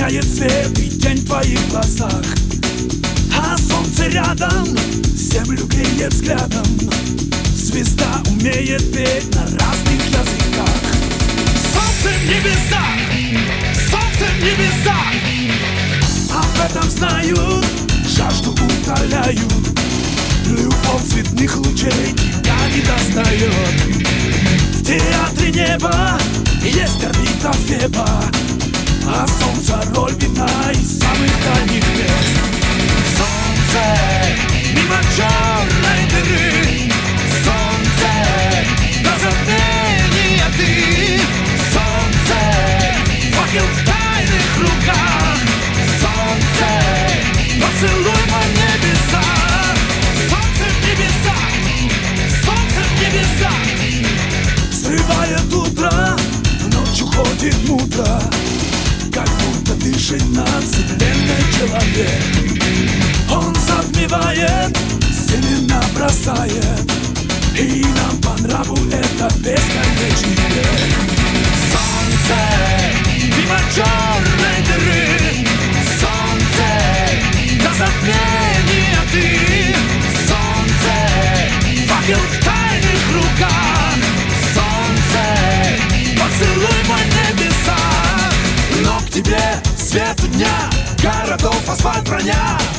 меняет цвет и тень в твоих глазах. А солнце рядом землю греет взглядом. Звезда умеет петь на разных языках. Солнце в небесах, солнце в небесах. Об этом знают, жажду утоляют. Любовь цветных лучей тебя не достает. В театре неба есть орбита Феба, а солнце роль вина из самых дальних мест. Солнце мимо черной дыры, солнце до затмения ты. Солнце факел в тайных руках, солнце поцелуй мой небеса. Солнце в небесах, солнце в небесах. Срывает утро, в ночь уходит мудро, как будто дышит над вселенной человек. Он затмевает, семена бросает, и нам по нраву это бесконечный век. Солнце мимо черной дыры, солнце до затмения ты. Солнце факел в тайных руках, солнце поцелуй мой небеса. Но к тебе свету дня, городов асфальт броня.